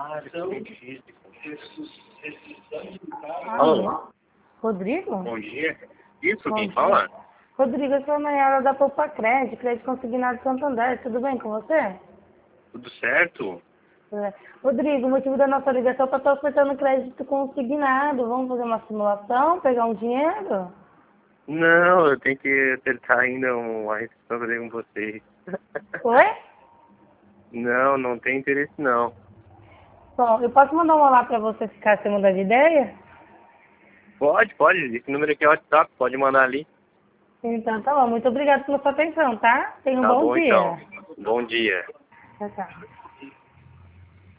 Alô? Rodrigo? Bom dia. Isso, Bom quem dia. fala? Rodrigo, eu sou a Nayara da Poupa Crédito Consignado Santander. Tudo bem com você? Tudo certo? É. Rodrigo, o motivo da nossa ligação é para estar ofertando crédito consignado. Vamos fazer uma simulação, pegar um dinheiro? Não, eu tenho que acertar ainda uma restrição que eu com vocês. Oi? Não, não tem interesse não. Bom, eu posso mandar um olá para você ficar sem mudar de ideia? Pode. Esse número aqui é o WhatsApp, pode mandar ali. Então tá bom. Muito obrigada pela sua atenção, tá? Tenha um Tá bom bom então. dia. Bom dia. Tchau, tchau.